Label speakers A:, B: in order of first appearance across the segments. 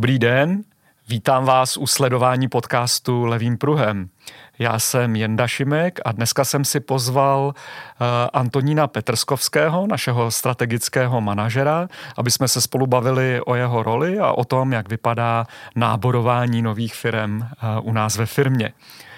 A: Dobrý den, vítám vás u sledování podcastu Levým pruhem. Já jsem Jenda Šimek a dneska jsem si pozval Antonína Petrskovského, našeho strategického manažera, aby jsme se spolu bavili o jeho roli a o tom, jak vypadá náborování nových firem u nás ve firmě.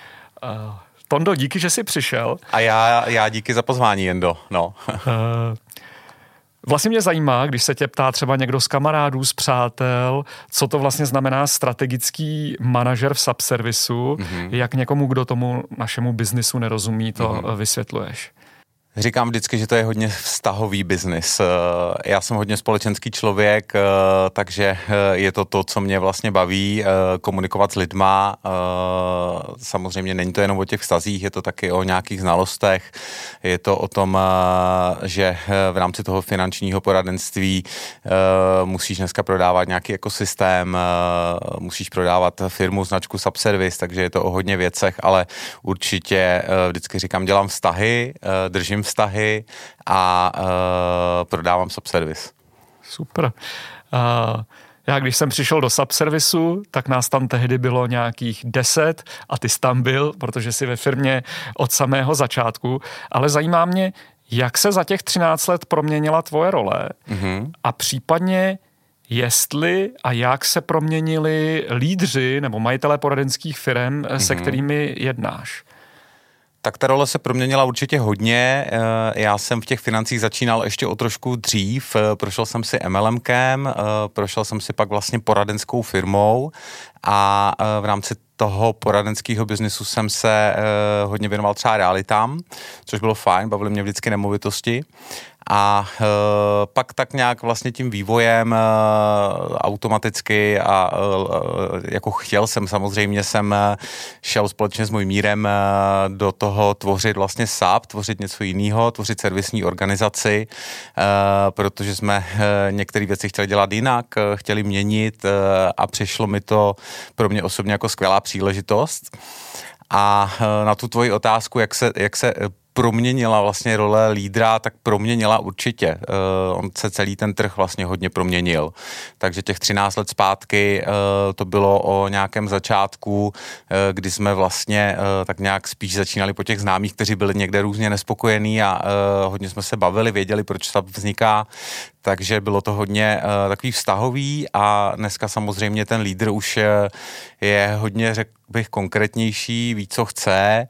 A: Tondo, díky, že jsi přišel.
B: A já díky za pozvání, Jendo. No.
A: Vlastně mě zajímá, když se tě ptá třeba někdo z kamarádů, z přátel, co to vlastně znamená strategický manažer v subservisu, jak někomu, kdo tomu našemu biznisu nerozumí, to vysvětluješ.
B: Říkám vždycky, že to je hodně vztahový biznis. Já jsem hodně společenský člověk, takže je to, co mě vlastně baví, komunikovat s lidma. Samozřejmě není to jenom o těch vztazích, je to taky o nějakých znalostech. Je to o tom, že v rámci toho finančního poradenství musíš dneska prodávat nějaký ekosystém, musíš prodávat firmu, značku, subservice, takže je to o hodně věcech, ale určitě vždycky říkám, dělám vztahy, držím vztahy a prodávám subservice.
A: Super. Já když jsem přišel do subservisu, tak nás tam tehdy bylo nějakých 10 a ty jsi tam byl, protože jsi ve firmě od samého začátku, ale zajímá mě, jak se za těch 13 let proměnila tvoje role a případně jestli a jak se proměnili lídři nebo majitelé poradenských firem, se kterými jednáš.
B: Tak ta role se proměnila určitě hodně. Já jsem v těch financích začínal ještě o trošku dřív. Prošel jsem si MLMkem, prošel jsem si pak vlastně poradenskou firmou a v rámci toho poradenského biznisu jsem se hodně věnoval třeba realitám, což bylo fajn, bavily mě vždycky nemovitosti. A pak tak nějak vlastně tím vývojem automaticky a jako chtěl jsem, samozřejmě jsem šel společně s Mojmírem do toho tvořit vlastně SAP, tvořit něco jiného, tvořit servisní organizaci, protože jsme některé věci chtěli dělat jinak, chtěli měnit a přišlo mi to pro mě osobně jako skvělá příležitost. A na tu tvoji otázku, jak se proměnila vlastně role lídra, tak proměnila určitě. On se celý ten trh vlastně hodně proměnil. Takže těch 13 let zpátky to bylo o nějakém začátku, kdy jsme vlastně tak nějak spíš začínali po těch známých, kteří byli někde různě nespokojení a hodně jsme se bavili, věděli, proč SAP vzniká. Takže bylo to hodně takový vztahový a dneska samozřejmě ten lídr už je hodně, řekl bych, konkrétnější, ví, co chce.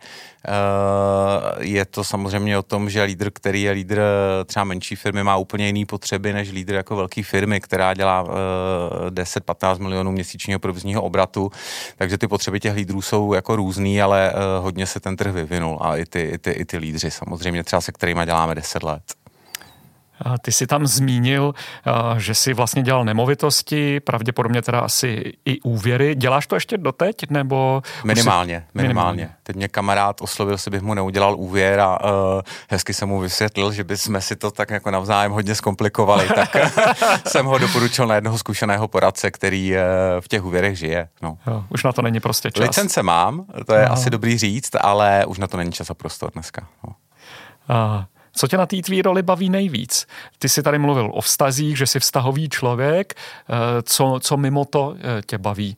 B: Je to samozřejmě o tom, že lídr, který je lídr třeba menší firmy, má úplně jiný potřeby než lídr jako velký firmy, která dělá 10-15 milionů měsíčního provozního obratu. Takže ty potřeby těch lídrů jsou jako různý, ale hodně se ten trh vyvinul a i ty lídři samozřejmě třeba se kterýma děláme 10 let.
A: Ty jsi tam zmínil, že jsi vlastně Nemovitosti, pravděpodobně teda asi i úvěry. Děláš to ještě doteď, nebo?
B: Minimálně. Teď mě kamarád oslovil, si bych mu neudělal úvěr a hezky jsem mu vysvětlil, že bychom si to tak jako navzájem hodně zkomplikovali, tak jsem ho doporučil na jednoho zkušeného poradce, který v těch úvěrech žije. No.
A: Jo, už na to není prostě čas.
B: Licence mám, to je asi dobrý říct, ale už na to není čas a prostor dneska. No.
A: Co tě na té tvý roli baví nejvíc? Ty jsi tady mluvil o vztazích, že jsi vztahový člověk. Co mimo to tě baví?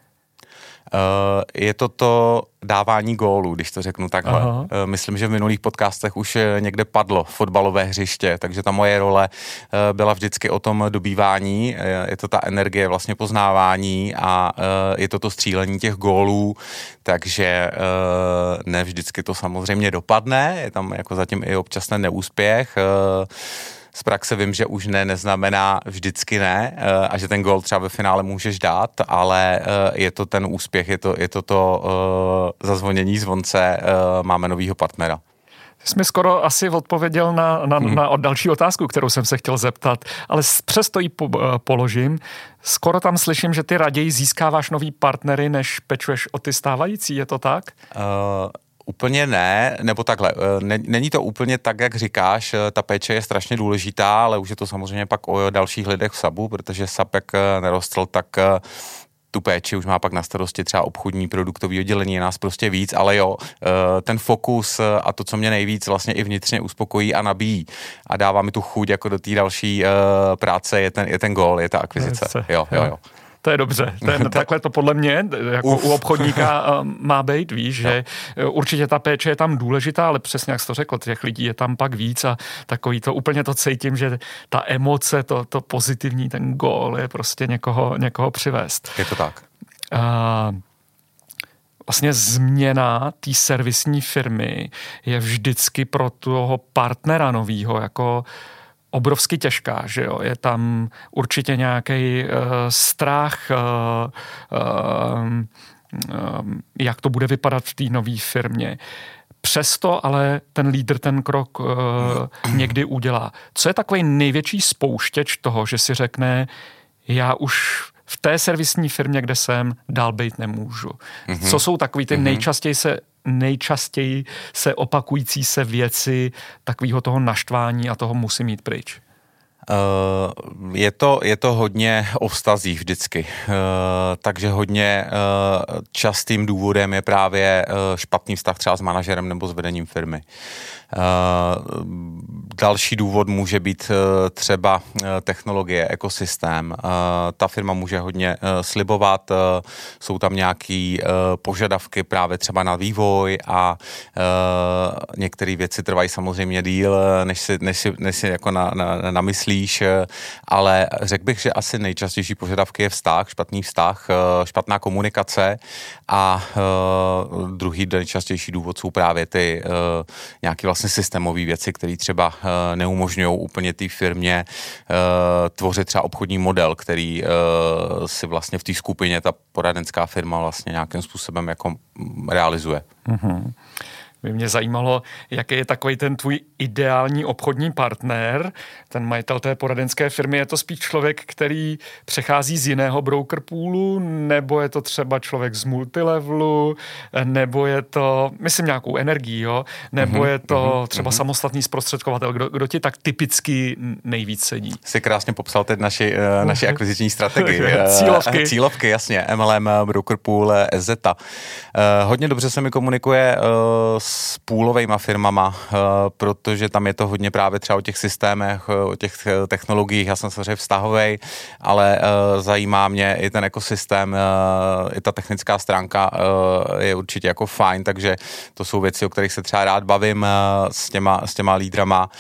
B: Je to dávání gólů, když to řeknu takhle. Aha. Myslím, že v minulých podcastech už někde padlo fotbalové hřiště, takže ta moje role byla vždycky o tom dobývání, je to ta energie vlastně poznávání a je to střílení těch gólů, takže ne vždycky to samozřejmě dopadne, je tam jako zatím i občas ten neúspěch. Z praxe vím, že už neznamená vždycky ne a že ten gól třeba ve finále můžeš dát, ale je to ten úspěch, je to zazvonění zvonce, máme novýho partnera.
A: Ty jsi mi skoro asi odpověděl na další otázku, kterou jsem se chtěl zeptat, ale přesto ji položím. Skoro tam slyším, že ty raději získáváš nový partnery, než pečuješ o ty stávající, je to tak?
B: Úplně ne, nebo takhle, není to úplně tak, jak říkáš, ta péče je strašně důležitá, ale už je to samozřejmě pak o dalších lidech v SAPu, protože SAP jak nerostl, tak tu péči už má pak na starosti třeba obchodní produktový oddělení, je nás prostě víc, ale jo, ten fokus a to, co mě nejvíc vlastně i vnitřně uspokojí a nabíjí a dává mi tu chuť jako do té další práce, je ten gól, je ta akvizice. Jo.
A: To je dobře. Takhle to podle mě jako u obchodníka má být, víš, že určitě ta péče je tam důležitá, ale přesně jak jsi to řekl, těch lidí je tam pak víc a takový to úplně to cítím, že ta emoce, to pozitivní, ten gól je prostě někoho přivést.
B: Je to tak.
A: Vlastně změna té servisní firmy je vždycky pro toho partnera novýho jako obrovsky těžká, že jo. Je tam určitě nějaký strach, jak to bude vypadat v té nové firmě. Přesto ale ten lídr ten krok někdy udělá. Co je takový největší spouštěč toho, že si řekne, já už v té servisní firmě, kde jsem, dál být nemůžu. Co jsou takový ty nejčastěji se opakující se věci takového toho naštvání a toho musí mít pryč?
B: Je to hodně o vztazích vždycky, takže hodně častým důvodem je právě špatný vztah třeba s manažerem nebo s vedením firmy. Další důvod může být třeba technologie, ekosystém. Ta firma může hodně slibovat, jsou tam nějaké požadavky právě třeba na vývoj a některé věci trvají samozřejmě díl, než si jako namyslíš, ale řekl bych, že asi nejčastější požadavky je vztah, špatný vztah, špatná komunikace a druhý nejčastější důvod jsou právě ty nějaké vlastně systémové věci, které třeba neumožňují úplně té firmě tvořit třeba obchodní model, který si vlastně v té skupině ta poradenská firma vlastně nějakým způsobem jako realizuje.
A: Mm-hmm. By mě zajímalo, jaký je takový ten tvůj ideální obchodní partner, ten majitel té poradenské firmy. Je to spíš člověk, který přechází z jiného broker poolu, nebo je to třeba člověk z multilevelu, nebo je to, myslím, nějakou energii, jo? Nebo je to třeba samostatný zprostředkovatel. Kdo ti tak typicky nejvíc sedí?
B: Jsi krásně popsal teď naši akviziční strategii. Cílovky, jasně. MLM, broker pool, SZ. Hodně dobře se mi komunikuje s poolovejma firmama, protože tam je to hodně právě třeba o těch systémech, o těch technologiích. Já jsem samozřejmě vztahovej, ale zajímá mě i ten ekosystém, i ta technická stránka je určitě jako fajn, takže to jsou věci, o kterých se třeba rád bavím s těma lídrama,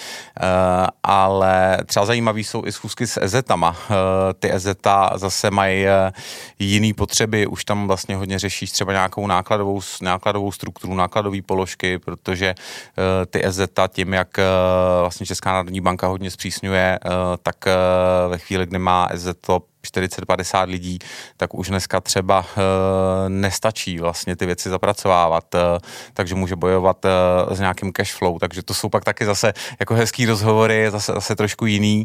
B: ale třeba zajímavý jsou i schůzky s EZTama. Ty EZTA zase mají jiný potřeby, už tam vlastně hodně řešíš třeba nějakou nákladovou strukturu, nákladové položky, protože ty EZTA tím, jak vlastně Česká národní banka hodně zpřísňuje, tak ve chvíli, kdy má EZTO 40-50 lidí, tak už dneska třeba nestačí vlastně ty věci zapracovávat, takže může bojovat s nějakým cash flow, takže to jsou pak taky zase jako hezký rozhovory, zase trošku jiný.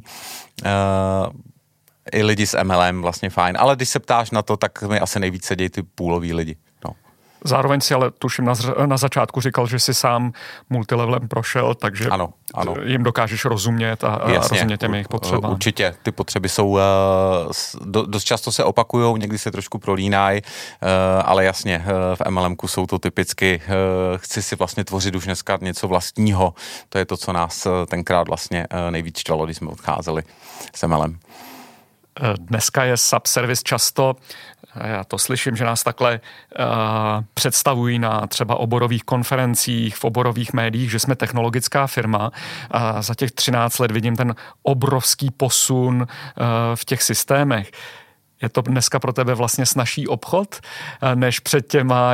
B: I lidi s MLM vlastně fajn, ale když se ptáš na to, tak mi asi nejvíc sedějí ty půloví lidi. No.
A: Zároveň si ale tuším na začátku říkal, že si sám multilevelem prošel, takže ano. Jim dokážeš rozumět a rozumět těm jejich potřebám.
B: Určitě, ty potřeby jsou, dost často se opakujou, někdy se trošku prolínají, ale jasně, v MLMku jsou to typicky, chci si vlastně tvořit už dneska něco vlastního, to je to, co nás tenkrát vlastně nejvíc čtvalo, když jsme odcházeli s MLM.
A: Dneska je subservice často, já to slyším, že nás takhle představují na třeba oborových konferencích, v oborových médiích, že jsme technologická firma a za těch 13 let vidím ten obrovský posun v těch systémech. Je to dneska pro tebe vlastně snazší obchod, než před těma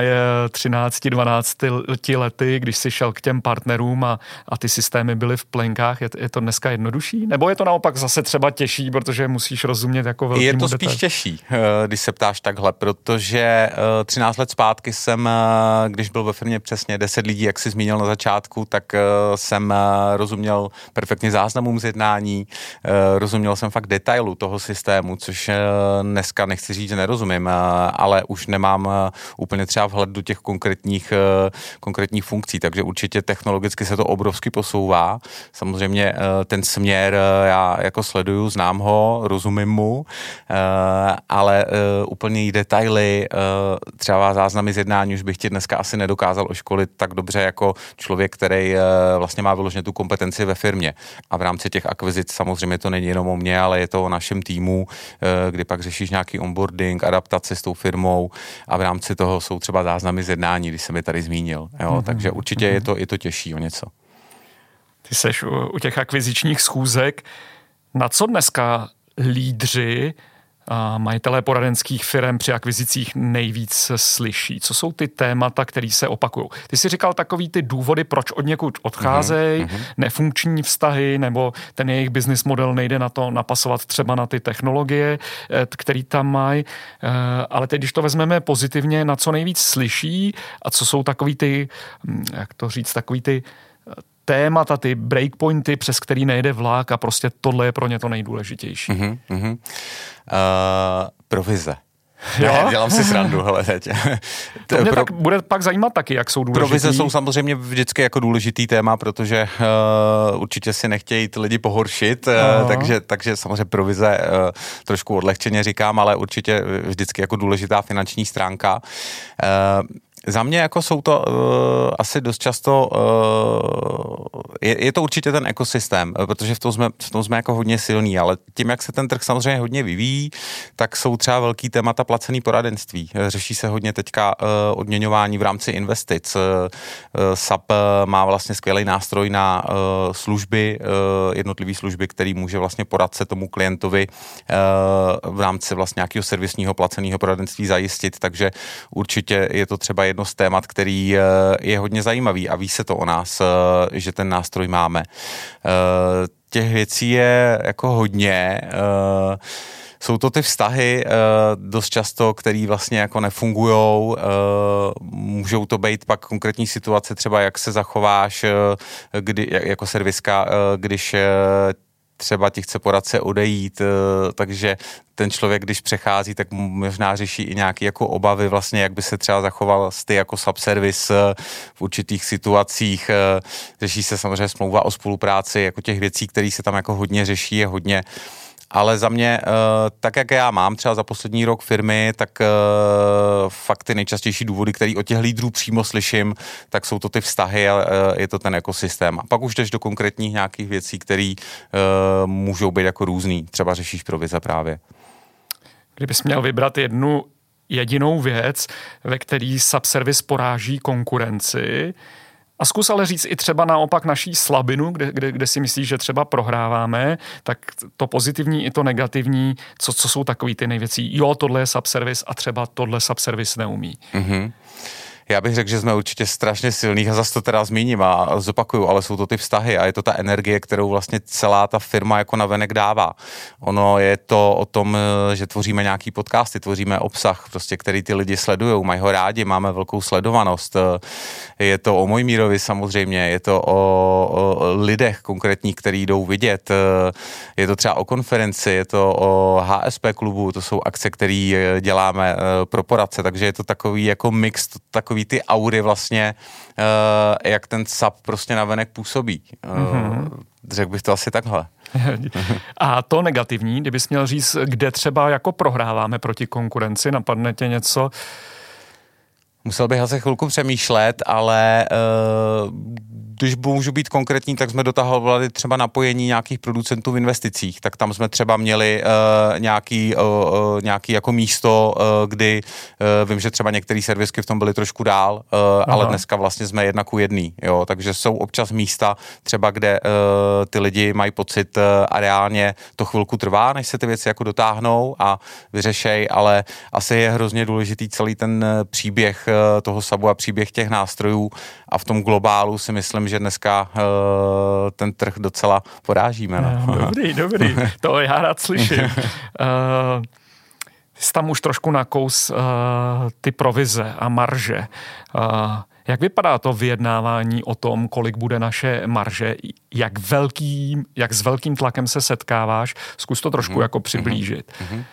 A: 13-12 lety, když jsi šel k těm partnerům a ty systémy byly v plenkách. Je to dneska jednodušší? Nebo je to naopak zase třeba těžší, protože musíš rozumět jako velký
B: Je to spíš těžší, když se ptáš takhle, protože 13 let zpátky jsem, když byl ve firmě přesně 10 lidí, jak jsi zmínil na začátku, tak jsem rozuměl perfektně záznamům z jednání, rozuměl jsem fakt detailu toho systému, což dneska nechci říct, že nerozumím, ale už nemám úplně třeba vhled do těch konkrétních funkcí, takže určitě technologicky se to obrovsky posouvá. Samozřejmě ten směr já jako sleduju, znám ho, rozumím mu, ale úplně detaily, třeba záznamy z jednání už bych ti dneska asi nedokázal oškolit tak dobře jako člověk, který vlastně má vyloženě tu kompetenci ve firmě. A v rámci těch akvizic samozřejmě to není jenom o mně, ale je to o našem týmu, kdy pak řešíš řešíš nějaký onboarding, adaptaci s tou firmou a v rámci toho jsou třeba záznamy z jednání, když jsem je tady zmínil. Jo? Takže určitě je to těžší o něco.
A: Ty seš u těch akvizičních schůzek. Na co dneska lídři a majitelé poradenských firm při akvizicích nejvíc slyší? Co jsou ty témata, které se opakují? Ty jsi říkal takový ty důvody, proč od někud odcházejí, nefunkční vztahy, nebo ten jejich business model nejde na to napasovat třeba na ty technologie, který tam mají. Ale teď, když to vezmeme pozitivně, na co nejvíc slyší a co jsou takový ty, jak to říct, takový ty témata, ty breakpointy, přes který nejde vlak a prostě tohle je pro ně to nejdůležitější.
B: Provize. Ne, dělám si srandu, hele teď.
A: To mě tak bude pak zajímat taky, jak jsou důležitý.
B: Provize jsou samozřejmě vždycky jako důležitý téma, protože určitě si nechtějí ty lidi pohoršit, takže samozřejmě provize trošku odlehčeně říkám, ale určitě vždycky jako důležitá finanční stránka. Za mě jako jsou to asi dost často, je to určitě ten ekosystém, protože v tom jsme jako hodně silní, ale tím, jak se ten trh samozřejmě hodně vyvíjí, tak jsou třeba velký témata placený poradenství. Řeší se hodně teďka odměňování v rámci investic. SAP má vlastně skvělý nástroj na služby, jednotlivé služby, který může vlastně poradce tomu klientovi v rámci vlastně nějakého servisního placeného poradenství zajistit, takže určitě je to třeba jedno z témat, který je hodně zajímavý a ví se to o nás, že ten nástroj máme. Těch věcí je jako hodně. Jsou to ty vztahy dost často, které vlastně jako nefungujou. Můžou to být pak konkrétní situace, třeba jak se zachováš jako serviska, když třeba ti chce poradce odejít, takže ten člověk, když přechází, tak možná řeší i nějaké jako obavy vlastně, jak by se třeba zachoval ty jako subservice v určitých situacích. Řeší se samozřejmě smlouva o spolupráci, jako těch věcí, které se tam jako hodně řeší, je hodně. Ale za mě, tak jak já mám třeba za poslední rok firmy, tak fakt ty nejčastější důvody, které od těch lídrů přímo slyším, tak jsou to ty vztahy a je to ten ekosystém. A pak už jdeš do konkrétních nějakých věcí, které můžou být jako různý. Třeba řešíš provize právě.
A: Kdybys měl vybrat jednu jedinou věc, ve který subservice poráží konkurenci, a zkus ale říct i třeba naopak naší slabinu, kde si myslíš, že třeba prohráváme, tak to pozitivní i to negativní, co jsou takový ty nejvěcí. Jo, tohle je subservice a třeba tohle subservice neumí.
B: Já bych řekl, že jsme určitě strašně silných a zase to teda zmíním a zopakuju, ale jsou to ty vztahy a je to ta energie, kterou vlastně celá ta firma jako navenek dává. Ono je to o tom, že tvoříme nějaký podcasty, tvoříme obsah, prostě, který ty lidi sledujou, mají ho rádi, máme velkou sledovanost. Je to o Mojmírovi samozřejmě, je to o lidech konkrétních, který jdou vidět. Je to třeba o konferenci, je to o HSP klubu, to jsou akce, které děláme pro poradce, takže je to takový jako mix, takový ty aury vlastně, jak ten SAP prostě navenek působí. Řekl bych to asi takhle.
A: A to negativní, kdybys měl říct, kde třeba jako prohráváme proti konkurenci, napadne tě něco?
B: Musel bych asi chvilku přemýšlet, ale když můžu být konkrétní, tak jsme dotahovali třeba napojení nějakých producentů v investicích, tak tam jsme třeba měli nějaký jako místo, kdy vím, že třeba některé servisky v tom byly trošku dál, ale dneska vlastně jsme 1:1, jo, takže jsou občas místa třeba, kde ty lidi mají pocit a reálně to chvilku trvá, než se ty věci jako dotáhnou a vyřešej, ale asi je hrozně důležitý celý ten příběh toho SAPu a příběh těch nástrojů a v tom globálu si myslím, že dneska ten trh docela porážíme. No.
A: Dobrý, to já rád slyším. Jsi tam už trošku nakous ty provize a marže. Jak vypadá to vyjednávání o tom, kolik bude naše marže, jak s velkým tlakem se setkáváš? Zkus to trošku jako přiblížit.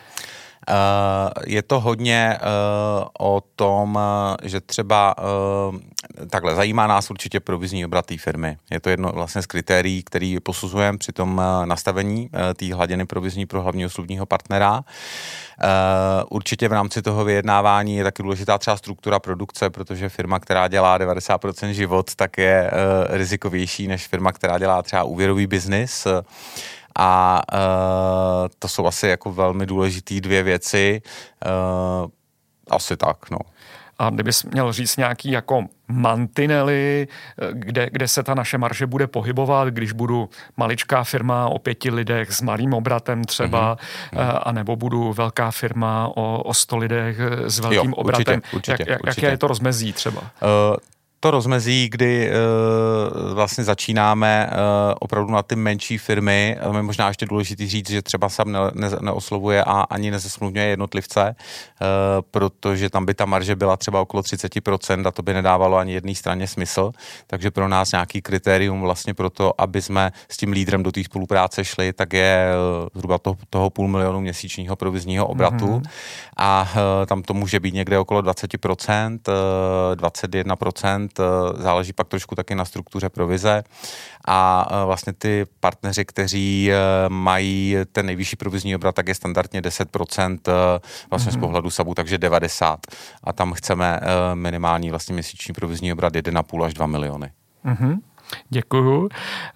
B: Je to hodně o tom, že třeba takhle zajímá nás určitě provizní obrat té firmy. Je to jedno vlastně z kritérií, který posuzujeme při tom nastavení té hladiny provizní pro hlavního smluvního partnera. Určitě v rámci toho vyjednávání je taky důležitá třeba struktura produkce, protože firma, která dělá 90% život, tak je rizikovější než firma, která dělá třeba úvěrový biznis. A to jsou asi jako velmi důležitý dvě věci. Asi tak, no.
A: A kdybys měl říct nějaký jako mantinely, kde se ta naše marže bude pohybovat, když budu maličká firma o 5 lidech s malým obratem třeba, anebo budu velká firma o 100 lidech s velkým obratem.
B: Určitě.
A: Jaké je to rozmezí třeba?
B: To rozmezí, kdy vlastně začínáme opravdu na ty menší firmy. Je možná ještě důležitý říct, že třeba SAP neoslovuje a ani nezesmluvňuje jednotlivce, protože tam by ta marže byla třeba okolo 30% a to by nedávalo ani jedné straně smysl. Takže pro nás nějaký kritérium vlastně pro to, aby jsme s tím lídrem do té spolupráce šli, tak je zhruba toho 500 000 měsíčního provizního obratu. A tam to může být někde okolo 20%, 21%, záleží pak trošku taky na struktuře provize a vlastně ty partneři, kteří mají ten nejvyšší provizní obrat, tak je standardně 10% vlastně z pohledu SAPu, takže 90 a tam chceme minimální vlastně měsíční provizní obrat 1,5 až 2 miliony.
A: Děkuju.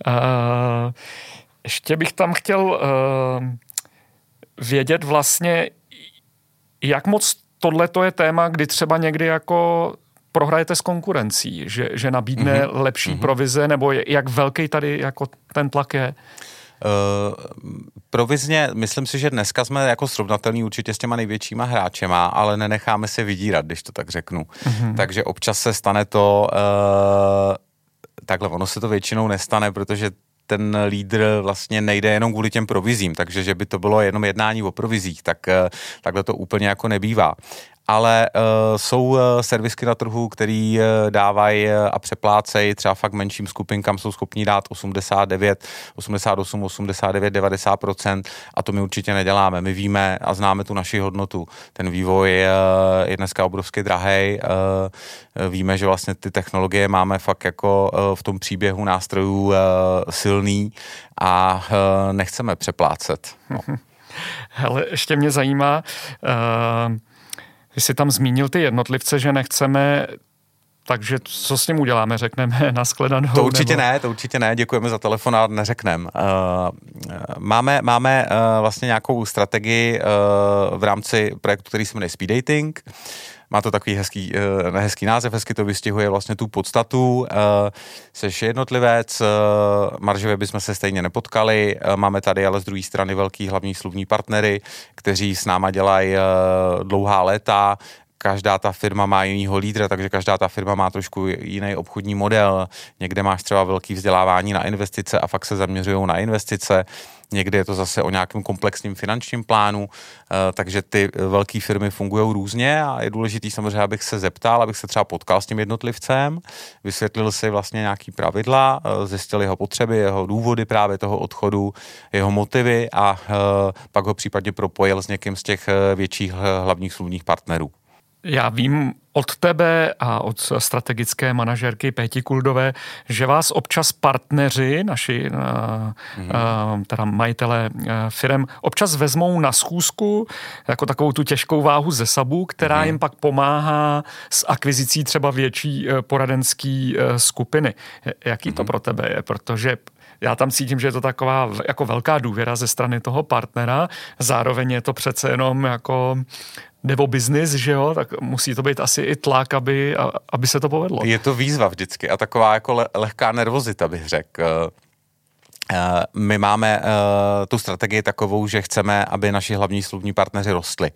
A: Ještě bych tam chtěl vědět vlastně, jak moc tohleto je téma, kdy třeba někdy jako prohrajete s konkurencí, že nabídne lepší provize, nebo jak velký tady jako ten tlak je?
B: Provizně, myslím si, že dneska jsme jako srovnatelní určitě s těma největšíma hráčema, ale nenecháme se vydírat, když to tak řeknu. Takže občas se stane to, takhle ono se to většinou nestane, protože ten lídr vlastně nejde jenom kvůli těm provizím, takže že by to bylo jenom jednání o provizích, tak takhle to úplně jako nebývá. Ale jsou servisky na trhu, který dávají a přeplácejí, třeba fakt menším skupinkám jsou schopní dát 89, 88, 89, 90% a to my určitě neděláme. My víme a známe tu naši hodnotu. Ten vývoj je dneska obrovsky drahej. Víme, že vlastně ty technologie máme fakt jako v tom příběhu nástrojů silný a nechceme přeplácet. No.
A: Hele, ještě mě zajímá, když jsi tam zmínil ty jednotlivce, že nechceme, takže co s ním uděláme? Řekneme nashledanou?
B: To určitě ne, děkujeme za telefonát, neřekneme. Máme vlastně nějakou strategii v rámci projektu, který se jmenuje Speed Dating. Má to takový hezký název, hezky to vystihuje vlastně tu podstatu. Seš jednotlivec, maržově bychom se stejně nepotkali. Máme tady ale z druhé strany velký hlavní smluvní partnery, kteří s náma dělají dlouhá léta. Každá ta firma má jinýho lídra, takže každá ta firma má trošku jiný obchodní model. Někde máš třeba velký vzdělávání na investice a fakt se zaměřují na investice. Někdy je to zase o nějakém komplexním finančním plánu, takže ty velké firmy fungují různě a je důležitý samozřejmě, abych se zeptal, abych se třeba potkal s tím jednotlivcem, vysvětlil si vlastně nějaký pravidla, zjistil jeho potřeby, jeho důvody právě toho odchodu, jeho motivy a pak ho případně propojil s někým z těch větších hlavních smluvních partnerů.
A: Já vím od tebe a od strategické manažerky Péti Kuldové, že vás občas partneři, naši teda majitelé firem, občas vezmou na schůzku jako takovou tu těžkou váhu ze SAPu, která jim pak pomáhá s akvizicí třeba větší poradenský skupiny. Jaký to pro tebe je? Protože já tam cítím, že je to taková jako velká důvěra ze strany toho partnera, zároveň je to přece jenom jako nebo biznis, že jo, tak musí to být asi i tlak, aby se to povedlo.
B: Je to výzva vždycky a taková jako lehká nervozita, bych řekl. My máme tu strategii takovou, že chceme, aby naši hlavní smluvní partneři rostli.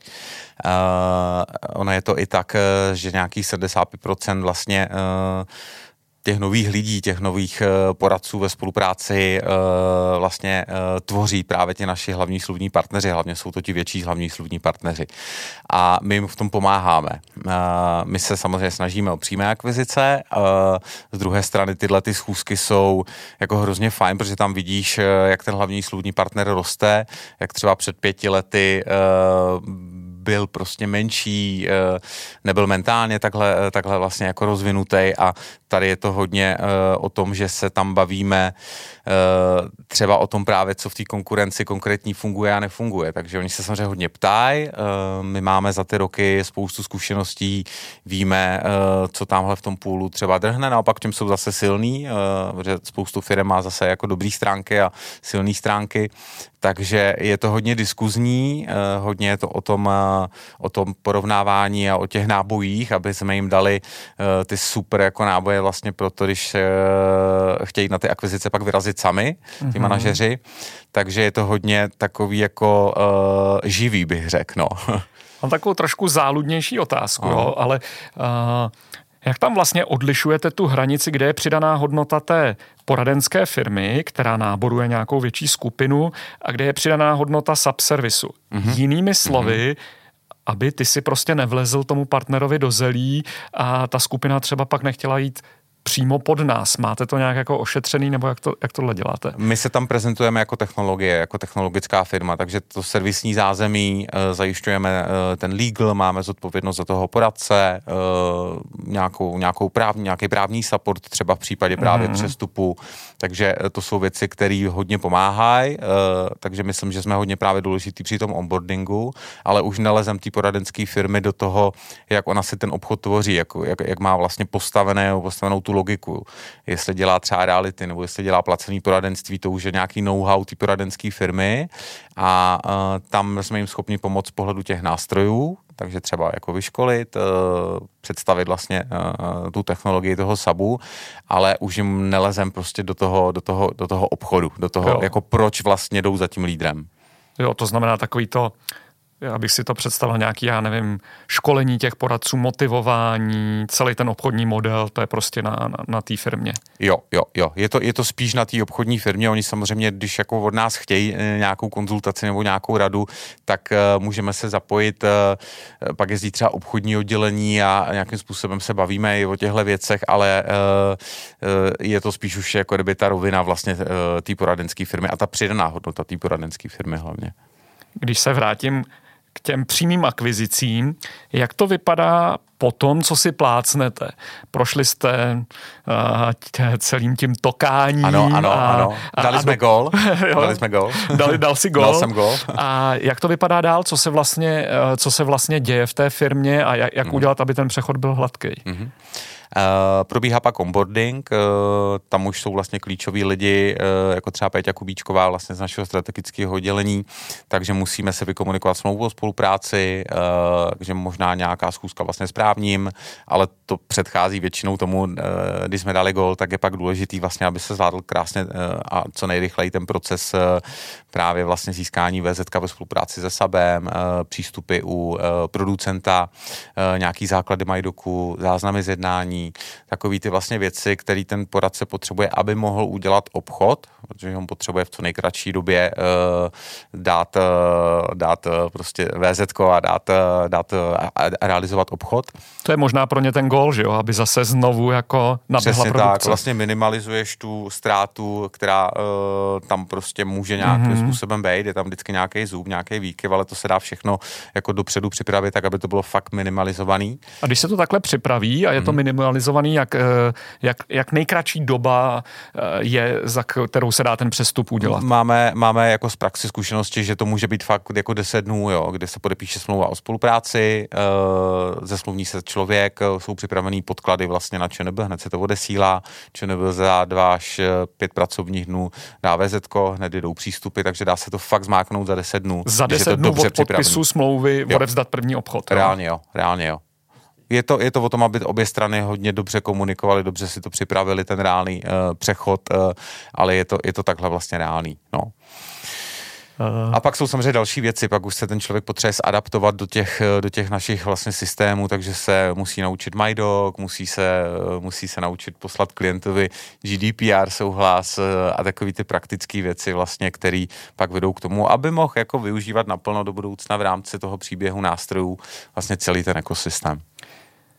B: Ono je to i tak, že nějakých 75% vlastně těch nových lidí, těch nových poradců ve spolupráci vlastně tvoří právě ti naši hlavní smluvní partneři, hlavně jsou to ti větší hlavní smluvní partneři. A my jim v tom pomáháme. My se samozřejmě snažíme o přímé akvizice, z druhé strany tyhle ty schůzky jsou jako hrozně fajn, protože tam vidíš, jak ten hlavní smluvní partner roste, jak třeba před 5 lety byl prostě menší, nebyl mentálně takhle vlastně jako rozvinutý a tady je to hodně o tom, že se tam bavíme třeba o tom právě, co v té konkurenci konkrétní funguje a nefunguje. Takže oni se samozřejmě hodně ptají, my máme za ty roky spoustu zkušeností, víme, co tamhle v tom půlu třeba drhne, naopak čem jsou zase silný, protože spoustu firm má zase jako dobrý stránky a silné stránky, takže je to hodně diskuzní, hodně je to o tom porovnávání a o těch nábojích, aby jsme jim dali ty super jako náboje vlastně proto, když chtějí na ty akvizice pak vyrazit sami, ty manažeři, takže je to hodně takový jako živý, bych řekl, no.
A: Mám takovou trošku záludnější otázku, jo, ale jak tam vlastně odlišujete tu hranici, kde je přidaná hodnota té poradenské firmy, která náboruje nějakou větší skupinu a kde je přidaná hodnota subservisu? Jinými slovy, aby ty si prostě nevlezl tomu partnerovi do zelí a ta skupina třeba pak nechtěla jít přímo pod nás. Máte to nějak jako ošetřený, nebo jak tohle děláte?
B: My se tam prezentujeme jako technologie, jako technologická firma, takže to servisní zázemí, zajišťujeme ten legal, máme zodpovědnost za toho poradce, nějaký právní support třeba v případě právě přestupu, takže to jsou věci, které hodně pomáhají, takže myslím, že jsme hodně právě důležitý při tom onboardingu, ale už nelezem té poradenské firmy do toho, jak ona si ten obchod tvoří, jak má vlastně postavenou tu logiku. Jestli dělá třeba reality, nebo jestli dělá placený poradenství, to už je nějaký know-how té poradenské firmy a tam jsme jim schopni pomoct z pohledu těch nástrojů, takže třeba jako vyškolit, představit vlastně tu technologii toho SABu, ale už jim nelezem prostě do toho obchodu, do toho, jako proč vlastně jdou za tím lídrem.
A: Jo, to znamená takový to, abych si to představil, nějaký, já nevím, školení těch poradců, motivování, celý ten obchodní model, to je prostě na té firmě.
B: Jo. Je to spíš na té obchodní firmě. Oni samozřejmě, když jako od nás chtějí nějakou konzultaci nebo nějakou radu, tak můžeme se zapojit, pak jezdí třeba obchodní oddělení a nějakým způsobem se bavíme i o těchto věcech, ale je to spíš už jako kdyby ta rovina vlastně té poradenské firmy a ta přidaná hodnota té poradenské firmy hlavně.
A: Když se vrátím k těm přímým akvizicím, jak to vypadá po tom, co si plácnete? Prošli jste celým tím tokáním.
B: Ano. Dali jsme gól.
A: Dal si gól.
B: Dal jsem gól.
A: A jak to vypadá dál? Co se vlastně děje v té firmě a jak udělat, aby ten přechod byl hladký?
B: Probíhá pak onboarding, tam už jsou vlastně klíčoví lidi, jako třeba Péťa Kubíčková vlastně z našeho strategického oddělení, takže musíme se vykomunikovat smlouvu o spolupráci, takže možná nějaká schůzka vlastně s právním, ale to předchází většinou tomu, když jsme dali gól, tak je pak důležitý vlastně, aby se zvládl krásně a co nejrychleji ten proces právě vlastně získání VZK ve spolupráci se SABem, přístupy u producenta, nějaký základy majdoku, záznamy z jednání, takový ty vlastně věci, který ten poradce potřebuje, aby mohl udělat obchod, protože on potřebuje v co nejkratší době dát prostě VZko a dát a realizovat obchod.
A: To je možná pro ně ten gól, že jo, aby zase znovu jako naběhla produkce.
B: Tak, vlastně minimalizuješ tu ztrátu, která tam prostě může nějakým způsobem být, je tam vždycky nějaký zub, nějaký výkyv, ale to se dá všechno jako dopředu připravit, tak aby to bylo fakt minimalizovaný.
A: A když se to takhle připraví a je to minimalizovaný, jak nejkratší doba je, za kterou se dá ten přestup udělat?
B: Máme jako z praxi zkušenosti, že to může být fakt jako 10 dnů, jo, kde se podepíše smlouva o spolupráci, zesmluvní se člověk, jsou připravený podklady vlastně na ČNB, hned se to odesílá, ČNB za 2 až 5 pracovních dnů dá VZko, hned jdou přístupy, takže dá se to fakt zmáknout za 10 dnů.
A: Za 10 dnů od podpisu smlouvy odevzdat první obchod.
B: Reálně jo. Je to o tom, aby obě strany hodně dobře komunikovaly, dobře si to připravili, ten reálný přechod, ale je to takhle vlastně reálný. No. A pak jsou samozřejmě další věci, pak už se ten člověk potřebuje adaptovat do těch našich vlastně systémů, takže se musí naučit MyDoc, musí se naučit poslat klientovi GDPR souhlas a takový ty praktické věci vlastně, které pak vedou k tomu, aby mohl jako využívat naplno do budoucna v rámci toho příběhu nástrojů vlastně celý ten ekosystém.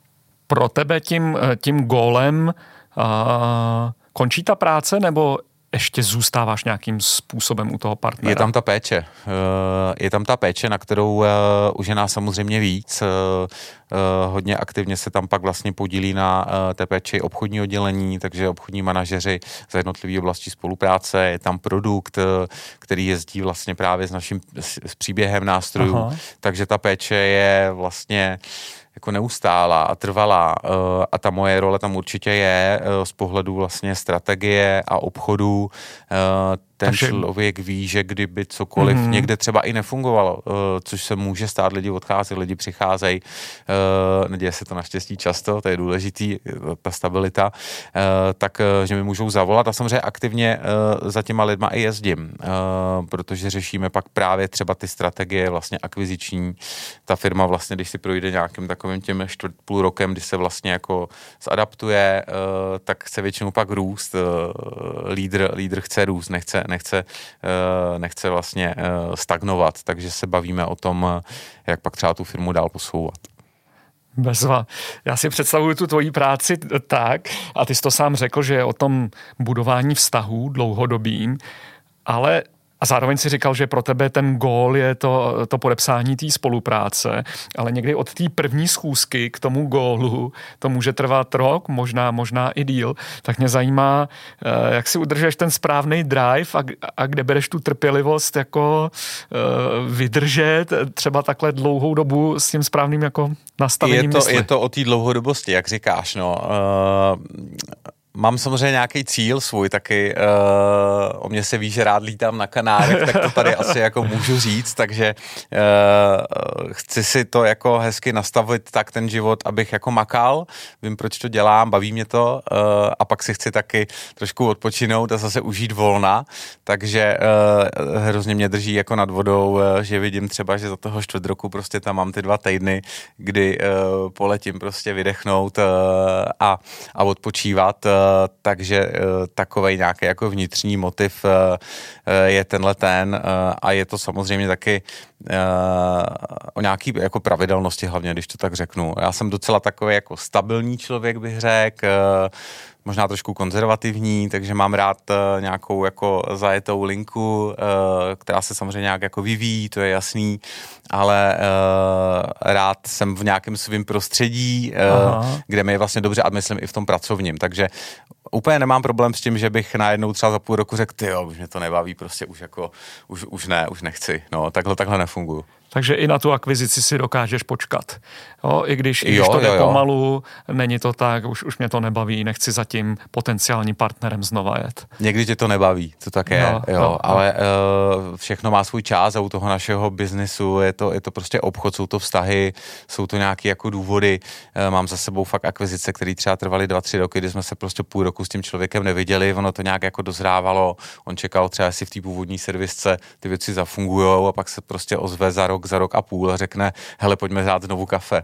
B: Pro
A: tebe tím gólem končí ta práce, nebo ještě zůstáváš nějakým způsobem u toho partnera?
B: Je tam ta péče. Je tam ta péče, na kterou už je nás samozřejmě víc. Hodně aktivně se tam pak vlastně podílí na té péči obchodní oddělení, takže obchodní manažeři za jednotlivé oblasti spolupráce. Je tam produkt, který jezdí vlastně právě s příběhem nástrojů. Aha. Takže ta péče je vlastně jako neustálá a trvalá a ta moje role tam určitě je z pohledu vlastně strategie a obchodu. Takže člověk ví, že kdyby cokoliv někde třeba i nefungovalo, což se může stát, lidi odchází, lidi přicházejí, neděje se to naštěstí často, to je důležitý, ta stabilita, tak že mi můžou zavolat a samozřejmě aktivně za těma lidma i jezdím, protože řešíme pak právě třeba ty strategie vlastně akviziční. Ta firma vlastně, když si projde nějakým takovým těm půl rokem, kdy se vlastně jako zadaptuje, tak chce většinou pak růst. Lídr chce růst, nechce vlastně stagnovat, takže se bavíme o tom, jak pak třeba tu firmu dál posouvat.
A: Bezva. Já si představuju tu tvoji práci tak, a ty jsi to sám řekl, že je o tom budování vztahů dlouhodobým, ale a zároveň si říkal, že pro tebe ten gól je to podepsání té spolupráce, ale někdy od té první schůzky k tomu gólu to může trvat rok, možná i díl. Tak mě zajímá, jak si udržeš ten správný drive a kde bereš tu trpělivost jako vydržet třeba takhle dlouhou dobu s tím správným jako nastavením mysli.
B: Je to o té dlouhodobosti, jak říkáš, no. Mám samozřejmě nějaký cíl svůj taky, o mě se ví, že rád lítám na Kanárech, tak to tady asi jako můžu říct, takže chci si to jako hezky nastavit tak ten život, abych jako makal, vím, proč to dělám, baví mě to a pak si chci taky trošku odpočinout a zase užít volna, takže hrozně mě drží jako nad vodou, že vidím třeba, že za toho čtvrt roku prostě tam mám ty 2 týdny, kdy poletím prostě vydechnout a odpočívat, takže takovej nějaký jako vnitřní motiv je tenhle a je to samozřejmě taky o nějaký jako pravidelnosti hlavně, když to tak řeknu. Já jsem docela takový jako stabilní člověk, bych řekl, možná trošku konzervativní, takže mám rád nějakou jako zajetou linku, která se samozřejmě nějak jako vyvíjí, to je jasný, ale rád jsem v nějakém svým prostředí, kde mi je vlastně dobře a myslím i v tom pracovním, takže úplně nemám problém s tím, že bych najednou třeba za půl roku řekl, tyjo, už mě to nebaví, prostě už nechci, no, takhle nefunguju.
A: Takže i na tu akvizici si dokážeš počkat. Jo, I když to jde pomalu, není to tak, už mě to nebaví, nechci za tím potenciálním partnerem znova jet.
B: Někdy tě to nebaví, to tak je, ale všechno má svůj čas a u toho našeho biznesu je to prostě obchod, jsou to vztahy, jsou to nějaké jako důvody. Mám za sebou fakt akvizice, které třeba trvaly 2-3 roky, kdy jsme se prostě půl roku s tím člověkem neviděli, ono to nějak jako dozrávalo, on čekal třeba, jestli v té původní servisce ty věci zafungujou a pak se prostě ozve za rok a půl a řekne, hele, pojďme dát znovu kafe.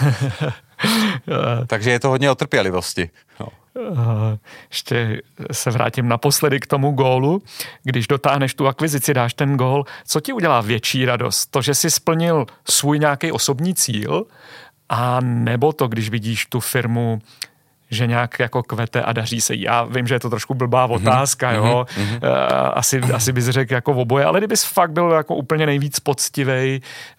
B: Takže je to hodně o trpělivosti. No.
A: Ještě se vrátím naposledy k tomu gólu. Když dotáhneš tu akvizici, dáš ten gól, co ti udělá větší radost? To, že jsi splnil svůj nějaký osobní cíl, a nebo to, když vidíš tu firmu, že nějak jako kvete a daří se. Já vím, že je to trošku blbá otázka, jo. Asi bys řekl jako oboje, ale kdybys fakt byl jako úplně nejvíc poctivej,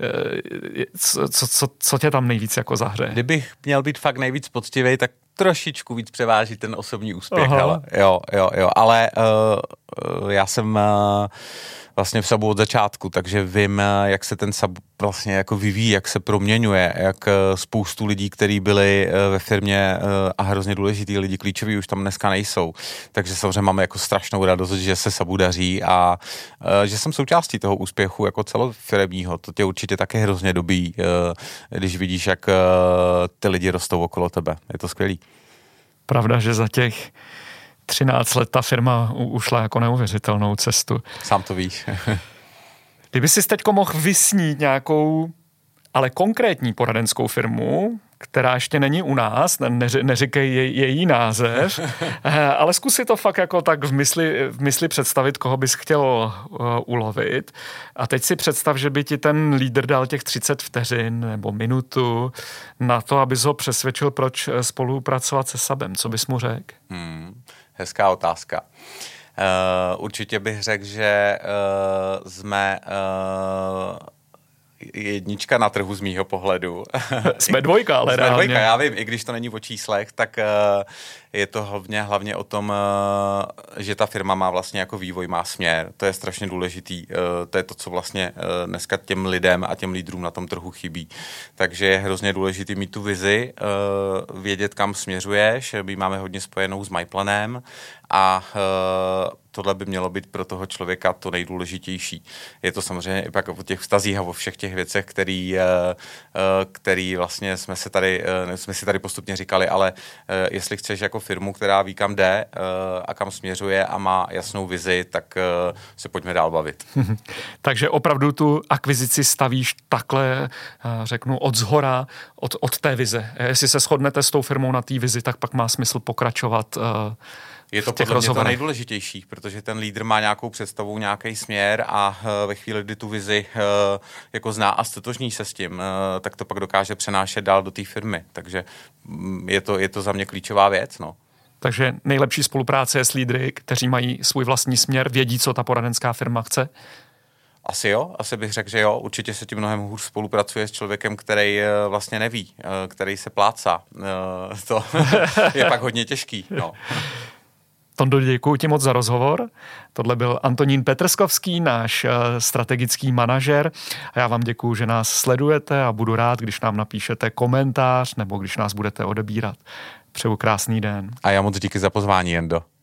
A: co tě tam nejvíc jako zahřeje?
B: Kdybych měl být fakt nejvíc poctivej, tak trošičku víc převáží ten osobní úspěch. Hele. Jo, ale já jsem vlastně v Sabu od začátku, takže vím, jak se ten Sab vlastně jako vyvíjí, jak se proměňuje, jak spoustu lidí, kteří byli ve firmě a hrozně důležitý lidi, klíčoví už tam dneska nejsou. Takže samozřejmě máme jako strašnou radost, že se Sabu daří a že jsem součástí toho úspěchu jako celofiremního. To tě určitě také hrozně dobí, když vidíš, jak ty lidi rostou okolo tebe. Je to skvělý.
A: Pravda, že za těch 13 let ta firma ušla jako neuvěřitelnou cestu.
B: Sám to víš.
A: Kdyby jsi teďko mohl vysnít nějakou, ale konkrétní poradenskou firmu, která ještě není u nás, neříkej její název, ale zkus si to fakt jako tak v mysli představit, koho bys chtěl ulovit. A teď si představ, že by ti ten lídr dal těch 30 vteřin nebo minutu na to, abys ho přesvědčil, proč spolupracovat se Sabem. Co bys mu řekl?
B: Hezká otázka. Určitě bych řekl, že jsme jednička na trhu z mýho pohledu.
A: Jsme dvojka, ale reálně.
B: Jsme dvojka, já vím, i když to není o číslech, tak je to hlavně o tom, že ta firma má vlastně jako vývoj, má směr. To je strašně důležitý. To je to, co vlastně dneska těm lidem a těm lídrům na tom trhu chybí. Takže je hrozně důležitý mít tu vizi, vědět, kam směřuješ. My máme hodně spojenou s MyPlanem a tohle by mělo být pro toho člověka to nejdůležitější. Je to samozřejmě i pak o těch vztazích a o všech těch věcech, který vlastně jsme si tady postupně říkali, ale jestli chceš jako firmu, která ví, kam jde a kam směřuje a má jasnou vizi, tak se pojďme dál bavit.
A: Takže opravdu tu akvizici stavíš takhle, řeknu, od zhora, od té vize. Jestli se shodnete s tou firmou na té vizi, tak pak má smysl pokračovat.
B: Je to podle mě to nejdůležitější, protože ten lídr má nějakou představu, nějaký směr a ve chvíli, kdy tu vizi jako zná a stotožní se s tím, tak to pak dokáže přenášet dál do té firmy. Takže je to za mě klíčová věc. No.
A: Takže nejlepší spolupráce je s lídry, kteří mají svůj vlastní směr, vědí, co ta poradenská firma chce?
B: Asi bych řekl, že jo. Určitě se tím mnohem hůř spolupracuje s člověkem, který vlastně neví, který se plácá. To je pak hodně těžký. No.
A: Tondo, děkuji ti moc za rozhovor. Tohle byl Antonín Petrskovský, náš strategický manažer. A já vám děkuji, že nás sledujete a budu rád, když nám napíšete komentář nebo když nás budete odebírat. Přeju krásný den.
B: A já moc díky za pozvání, Jendo.